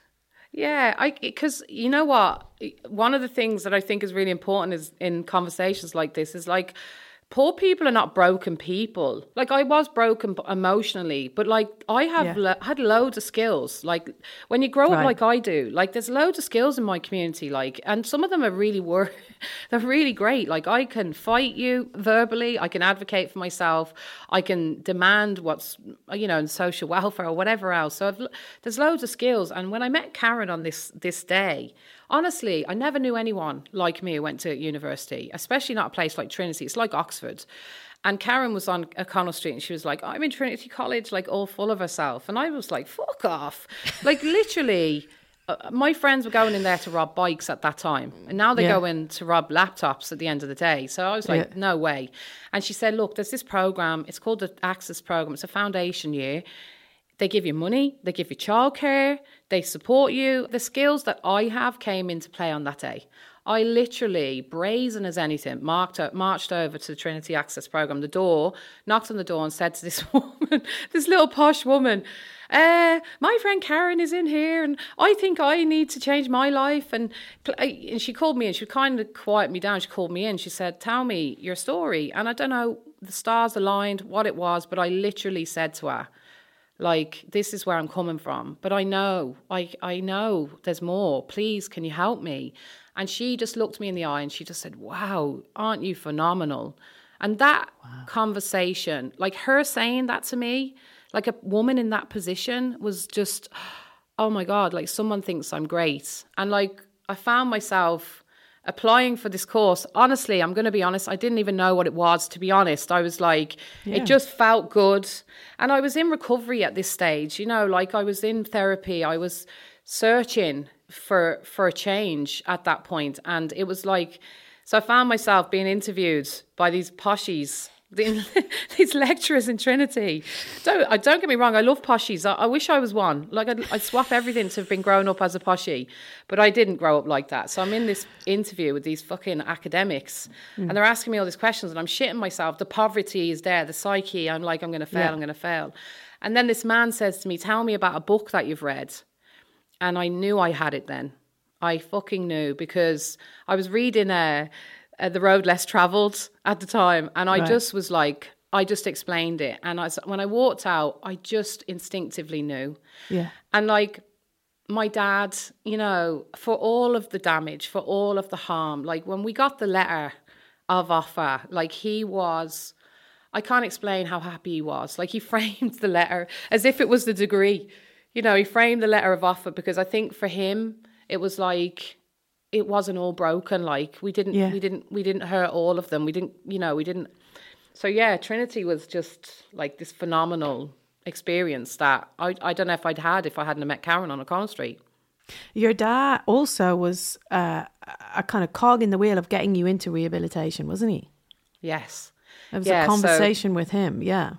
C: Yeah, I because you know what, one of the things that I think is really important is in conversations like this is like, poor people are not broken people. Like, I was broken emotionally, but like I have
A: Yeah.
C: lo- had loads of skills. Like, when you grow up
A: Right.
C: like I do, like there's loads of skills in my community. Like, and some of them are really work. They're really great. Like, I can fight you verbally. I can advocate for myself. I can demand what's, you know, in social welfare or whatever else. So I've, there's loads of skills. And when I met Karen on this this day, honestly, I never knew anyone like me who went to university, especially not a place like Trinity. It's like Oxford. And Karen was on O'Connell Street and she was like, I'm in Trinity College, like all full of herself. And I was like, fuck off. Like, literally, uh, my friends were going in there to rob bikes at that time. And now they
A: Yeah.
C: go in to rob laptops at the end of the day. So I was like,
A: Yeah.
C: no way. And she said, look, there's this program. It's called the Access Program. It's a foundation year. They give you money, they give you childcare, they support you. The skills that I have came into play on that day. I literally, brazen as anything, marked, marched over to the Trinity Access Programme, the door, knocked on the door and said to this woman, this little posh woman, uh, my friend Karen is in here and I think I need to change my life. And, and she called me in, she kind of quieted me down. She called me in, she said, tell me your story. And I don't know, the stars aligned, what it was, but I literally said to her, like, this is where I'm coming from. But I know, I I know there's more. Please, can you help me? And she just looked me in the eye and she just said, wow, aren't you phenomenal? And that wow. conversation, like her saying that to me, like a woman in that position was just, oh my God, like someone thinks I'm great. And like, I found myself applying for this course. Honestly, I'm going to be honest, I didn't even know what it was, to be honest. I was like, yeah. It just felt good. And I was in recovery at this stage, you know, like I was in therapy. I was searching for for a change at that point. And it was like, so I found myself being interviewed by these poshies, these lecturers in Trinity. Don't, I don't get me wrong, I love poshies. I, I wish I was one. Like, I'd, I'd swap everything to have been grown up as a poshie, but I didn't grow up like that. So I'm in this interview with these fucking academics, mm. and they're asking me all these questions, and I'm shitting myself. The poverty is there, the psyche. I'm like, I'm going to fail, yeah. I'm going to fail. And then this man says to me, tell me about a book that you've read. And I knew I had it then. I fucking knew, because I was reading a... Uh, The Road Less Travelled at the time. And I right. just was like, I just explained it. And I, when I walked out, I just instinctively knew.
A: Yeah.
C: And like my dad, you know, for all of the damage, for all of the harm, like when we got the letter of offer, like he was, I can't explain how happy he was. Like he framed the letter as if it was the degree. You know, he framed the letter of offer because I think for him, it was like, it wasn't all broken. Like we didn't, yeah. we didn't, we didn't hurt all of them. We didn't, you know, we didn't. So yeah, Trinity was just like this phenomenal experience that I, I don't know if I'd had if I hadn't met Karen on O'Connell Street.
A: Your dad also was uh, a kind of cog in the wheel of getting you into rehabilitation, wasn't he?
C: Yes.
A: There was
C: yeah,
A: a conversation
C: so,
A: with him. Yeah.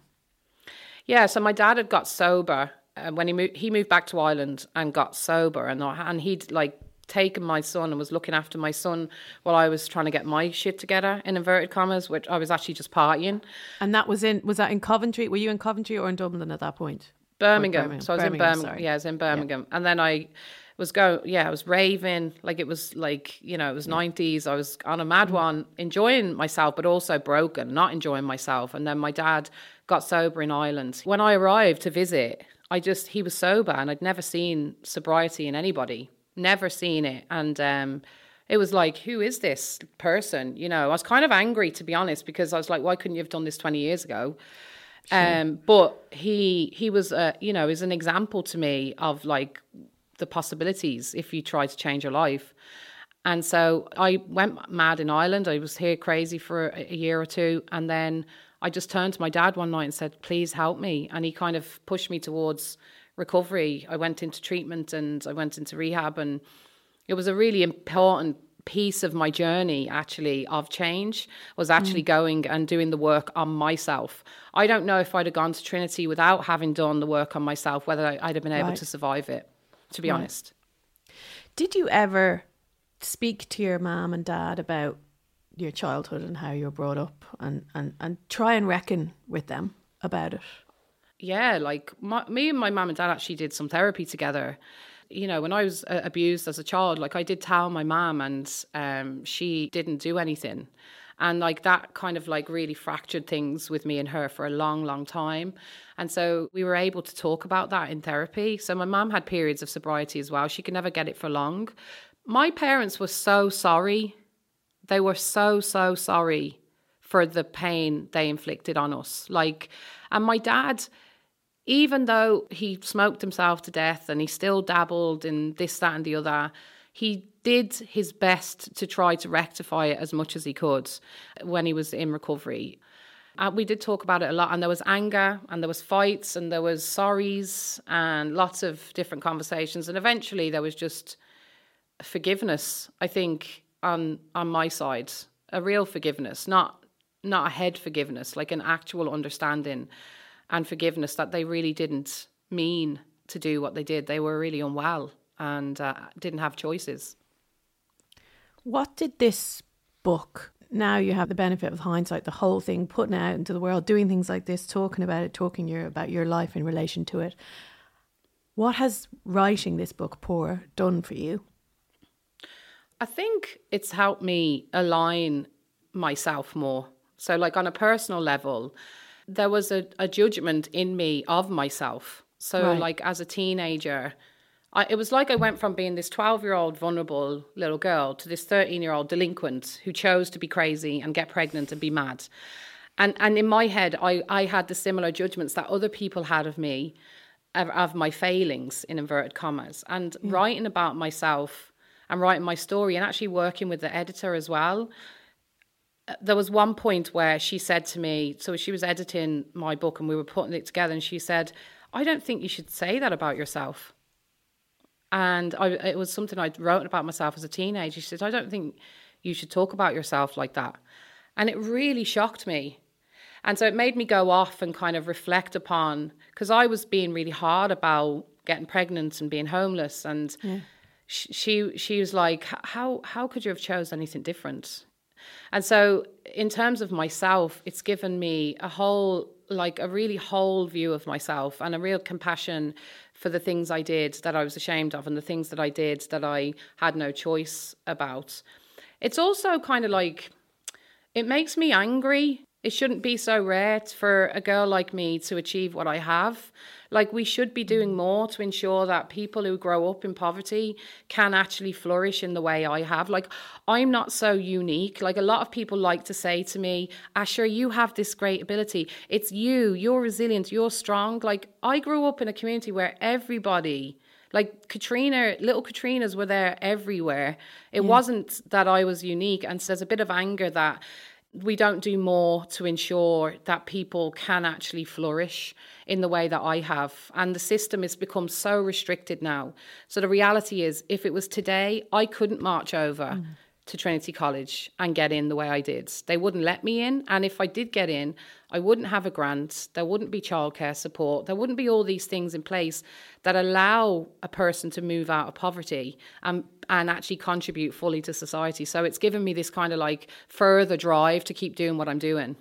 C: Yeah. So my dad had got sober uh, when he moved, he moved back to Ireland and got sober, and, and he'd like, taken my son and was looking after my son while I was trying to get my shit together, in inverted commas, which I was actually just partying.
A: And that was in, was that in Coventry? Were you in Coventry or in Dublin at that point?
C: Birmingham.
A: Birmingham.
C: So I was
A: Birmingham,
C: in Birmingham.
A: sorry.
C: Yeah, I was in Birmingham. Yeah. And then I was going, yeah, I was raving. Like it was like, you know, it was yeah. nineties. I was on a mad mm. one, enjoying myself, but also broken, not enjoying myself. And then my dad got sober in Ireland. When I arrived to visit, I just, he was sober and I'd never seen sobriety in anybody. Never seen it. And um, it was like, who is this person? You know, I was kind of angry, to be honest, because I was like, why couldn't you have done this twenty years ago? Sure. Um, but he he was, uh, you know, is an example to me of like the possibilities if you try to change your life. And so I went mad in Ireland. I was here crazy for a year or two. And then I just turned to my dad one night and said, please help me. And he kind of pushed me towards recovery. I went into treatment and I went into rehab, and it was a really important piece of my journey actually of change, was actually mm. going and doing the work on myself. I don't know if I'd have gone to Trinity without having done the work on myself, whether I'd have been able right. to survive it, to be right. honest.
A: Did you ever speak to your mum and dad about your childhood and how you were brought up, and, and, and try and reckon with them about it?
C: Yeah, like my, me and my mum and dad actually did some therapy together. you know, when I was uh, abused as a child, like I did tell my mum, and um, she didn't do anything. And like that kind of like really fractured things with me and her for a long, long time. And so we were able to talk about that in therapy. So my mum had periods of sobriety as well. She could never get it for long. My parents were so sorry. They were so, so sorry for the pain they inflicted on us. Like, and my dad, even though he smoked himself to death and he still dabbled in this, that and the other, he did his best to try to rectify it as much as he could when he was in recovery. Uh, we did talk about it a lot, and there was anger and there was fights and there was sorries and lots of different conversations. And eventually there was just forgiveness, I think, on on my side, a real forgiveness, not not a head forgiveness, like an actual understanding and forgiveness that they really didn't mean to do what they did. They were really unwell and uh, didn't have choices.
A: What did this book, now you have the benefit of hindsight, the whole thing, putting it out into the world, doing things like this, talking about it, talking your, about your life in relation to it, what has writing this book, Poor, done for you?
C: I think it's helped me align myself more. So like on a personal level, there was a, a judgment in me of myself. So right. like as a teenager, I, it was like I went from being this twelve-year-old vulnerable little girl to this thirteen-year-old delinquent who chose to be crazy and get pregnant and be mad. And and in my head, I, I had the similar judgments that other people had of me, of, of my failings, in inverted commas. And mm. writing about myself and writing my story and actually working with the editor as well, there was one point where she said to me, so she was editing my book and we were putting it together, and she said, I don't think you should say that about yourself. And I, it was something I wrote about myself as a teenager. She said, I don't think you should talk about yourself like that. And it really shocked me. And so it made me go off and kind of reflect upon, because I was being really hard about getting pregnant and being homeless. And yeah. she she was like, how how could you have chose anything different? And so in terms of myself, it's given me a whole, like a really whole view of myself and a real compassion for the things I did that I was ashamed of and the things that I did that I had no choice about. It's also kind of like, it makes me angry. It shouldn't be so rare for a girl like me to achieve what I have. Like, we should be doing more to ensure that people who grow up in poverty can actually flourish in the way I have. Like, I'm not so unique. Like, a lot of people like to say to me, Asher, you have this great ability. It's you. You're resilient. You're strong. Like, I grew up in a community where everybody, like Katrina, little Katrinas were there everywhere. It yeah. wasn't that I was unique. And so there's a bit of anger that we don't do more to ensure that people can actually flourish in the way that I have. And the system has become so restricted now. So the reality is, if it was today, I couldn't march over mm. to Trinity College and get in the way I did. They wouldn't let me in. And if I did get in, I wouldn't have a grant. There wouldn't be childcare support. There wouldn't be all these things in place that allow a person to move out of poverty and and actually contribute fully to society. So it's given me this kind of like further drive to keep doing what I'm doing.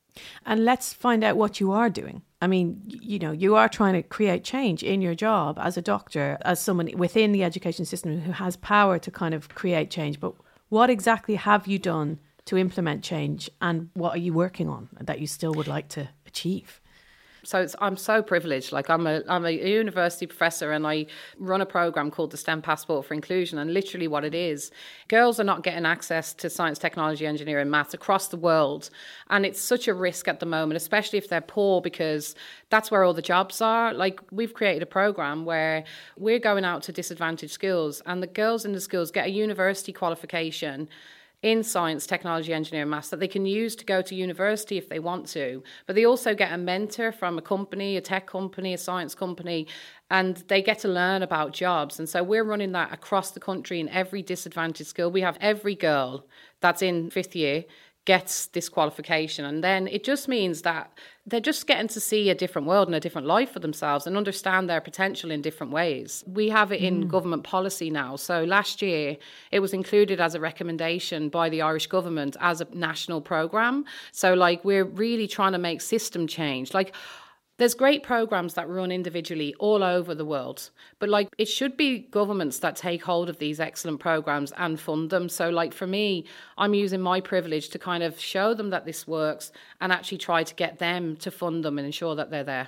A: And let's find out what you are doing. I mean, you know, you are trying to create change in your job as a doctor, as someone within the education system who has power to kind of create change. But what exactly have you done to implement change, and what are you working on that you still would like to achieve?
C: So it's, I'm so privileged. Like I'm a I'm a university professor and I run a program called the STEM Passport for Inclusion. And literally what it is, girls are not getting access to science, technology, engineering, maths across the world. And it's such a risk at the moment, especially if they're poor, because that's where all the jobs are. Like, we've created a program where we're going out to disadvantaged schools, and the girls in the schools get a university qualification in science, technology, engineering, maths that they can use to go to university if they want to. But they also get a mentor from a company, a tech company, a science company, and they get to learn about jobs. And so we're running that across the country in every disadvantaged school. We have every girl that's in fifth year gets this qualification. And then it just means that they're just getting to see a different world and a different life for themselves and understand their potential in different ways. We have it in mm. government policy now. So last year, it was included as a recommendation by the Irish government as a national programme. So, like, we're really trying to make system change. Like, There's great programs that run individually all over the world, but like it should be governments that take hold of these excellent programs and fund them. So like for me, I'm using my privilege to kind of show them that this works and actually try to get them to fund them and ensure that they're there.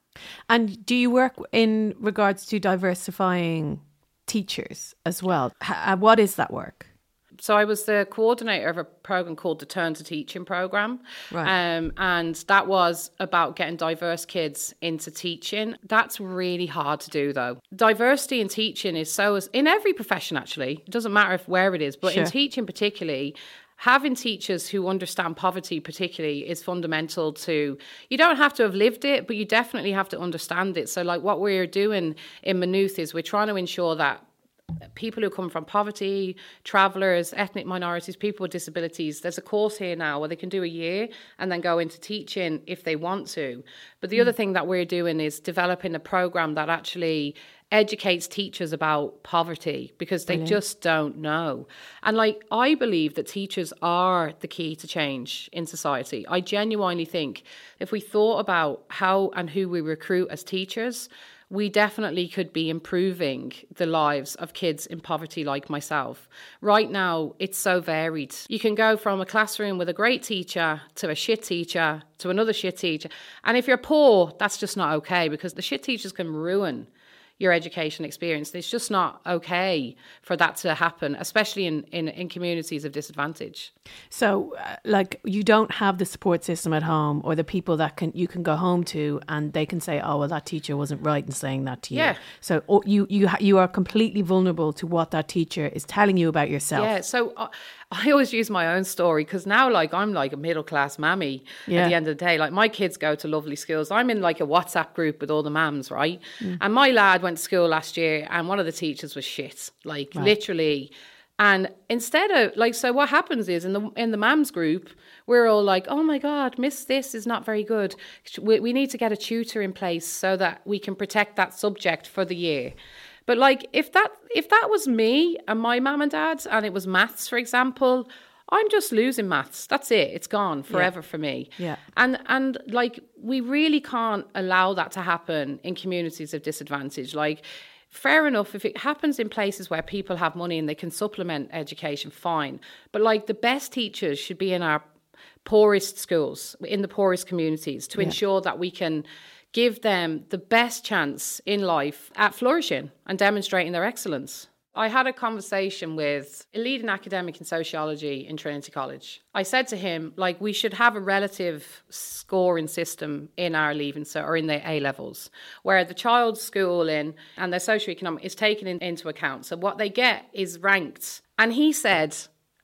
A: And do you work in regards to diversifying teachers as well? H- what is that work?
C: So I was the coordinator of a program called the Turn to Teaching program.
A: Right.
C: Um, and that was about getting diverse kids into teaching. That's really hard to do, though. Diversity in teaching is so, in every profession, actually. It doesn't matter if where it is, but
A: Sure.
C: in teaching particularly, having teachers who understand poverty particularly is fundamental to, you don't have to have lived it, but you definitely have to understand it. So like what we're doing in Maynooth is we're trying to ensure that people who come from poverty, travellers, ethnic minorities, people with disabilities, there's a course here now where they can do a year and then go into teaching if they want to. But the mm. other thing that we're doing is developing a programme that actually educates teachers about poverty because they Brilliant. just don't know. And like, I believe that teachers are the key to change in society. I genuinely think if we thought about how and who we recruit as teachers, we definitely could be improving the lives of kids in poverty like myself. Right now, it's so varied. You can go from a classroom with a great teacher to a shit teacher to another shit teacher. And if you're poor, that's just not okay because the shit teachers can ruin your education experience. It's just not okay for that to happen, especially in, in, in communities of disadvantage.
A: So, uh, like, you don't have the support system at home or the people that can you can go home to and they can say, oh, well, that teacher wasn't right in saying that to you.
C: Yeah.
A: So or you, you, you are completely vulnerable to what that teacher is telling you about yourself.
C: Yeah, so uh, I always use my own story because now, like, I'm like a middle-class mammy
A: yeah.
C: at the end of the day. Like, my kids go to lovely schools. I'm in, like, a WhatsApp group with all the mums, right? Mm. And my lad went to school last year and one of the teachers was shit, like, right. literally. And instead of, like, so what happens is in the in the mums group, we're all like, oh, my God, Miss This is not very good. We, we need to get a tutor in place so that we can protect that subject for the year. But like, if that if that was me and my mum and dad, and it was maths, for example, I'm just losing maths. That's it. It's gone forever
A: yeah.
C: for me.
A: Yeah.
C: And and like, we really can't allow that to happen in communities of disadvantage. Like, fair enough, if it happens in places where people have money and they can supplement education, fine. But like, the best teachers should be in our poorest schools, in the poorest communities, to yeah. ensure that we can give them the best chance in life at flourishing and demonstrating their excellence. I had a conversation with a leading academic in sociology in Trinity College. I said to him, like, we should have a relative scoring system in our leaving cert or in their A levels, where the child's schooling and their socioeconomic is taken in, into account. So what they get is ranked. And he said,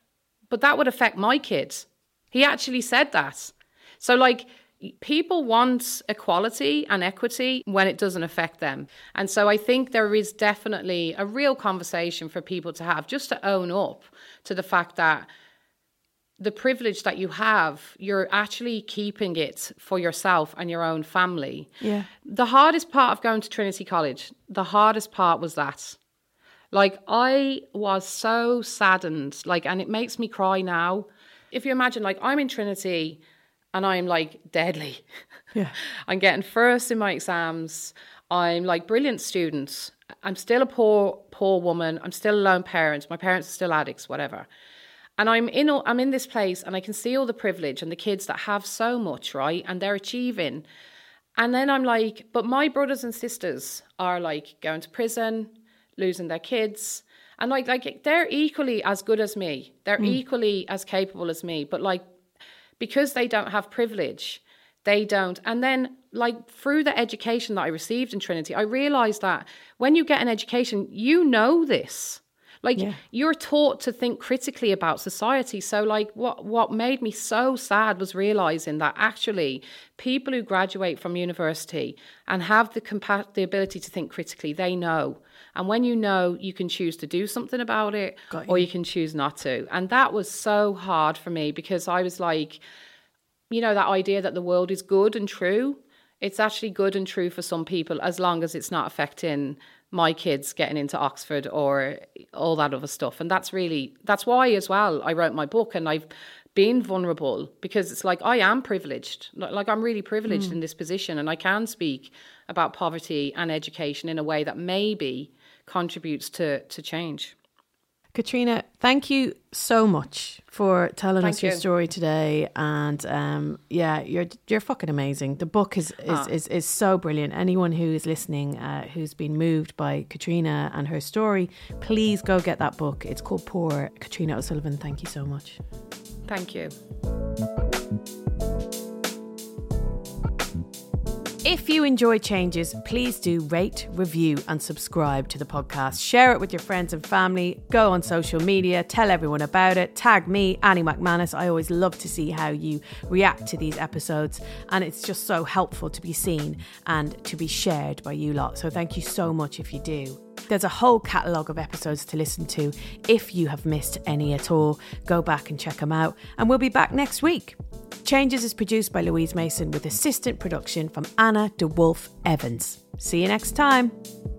C: but that would affect my kids. He actually said that. So like, people want equality and equity when it doesn't affect them. And so I think there is definitely a real conversation for people to have, just to own up to the fact that the privilege that you have, you're actually keeping it for yourself and your own family.
A: Yeah.
C: The hardest part of going to Trinity College, the hardest part was that. Like, I was so saddened, like, and it makes me cry now. If you imagine, like, I'm in Trinity and I'm like deadly.
A: Yeah.
C: I'm getting first in my exams. I'm like brilliant student. I'm still a poor, poor woman. I'm still a lone parent. My parents are still addicts, whatever. And I'm in, all, I'm in this place and I can see all the privilege and the kids that have so much, right? And they're achieving. And then I'm like, but my brothers and sisters are like going to prison, losing their kids. And like, like they're equally as good as me. They're mm. equally as capable as me. But like, because they don't have privilege, they don't. And then, like, through the education that I received in Trinity, I realised that when you get an education, you know this. Like, yeah. you're taught to think critically about society. So, like, what, what made me so sad was realising that actually people who graduate from university and have the compa- the ability to think critically, they know. And when you know, you can choose to do something about it you. or you can choose not to. And that was so hard for me because I was like, you know, that idea that the world is good and true. It's actually good and true for some people as long as it's not affecting my kids getting into Oxford or all that other stuff. And that's really, that's why as well I wrote my book. And I've being vulnerable, because it's like, I am privileged. Like, like I'm really privileged mm. in this position, and I can speak about poverty and education in a way that maybe contributes to, to change.
A: Katrina, thank you so much for telling
C: thank
A: us your
C: you.
A: story today. And um, yeah, you're you're fucking amazing. The book is is, ah. is, is so brilliant. Anyone who is listening uh, who's been moved by Katrina and her story, please go get that book. It's called Poor. Katrina O'Sullivan, thank you so much.
C: Thank you.
A: If you enjoy Changes, please do rate, review and subscribe to the podcast. Share it with your friends and family. Go on social media, tell everyone about it. Tag me, Annie McManus. I always love to see how you react to these episodes, and it's just so helpful to be seen and to be shared by you lot. So thank you so much if you do. There's a whole catalogue of episodes to listen to. If you have missed any at all, go back and check them out. And we'll be back next week. Changes is produced by Louise Mason with assistant production from Anna DeWolf Evans. See you next time.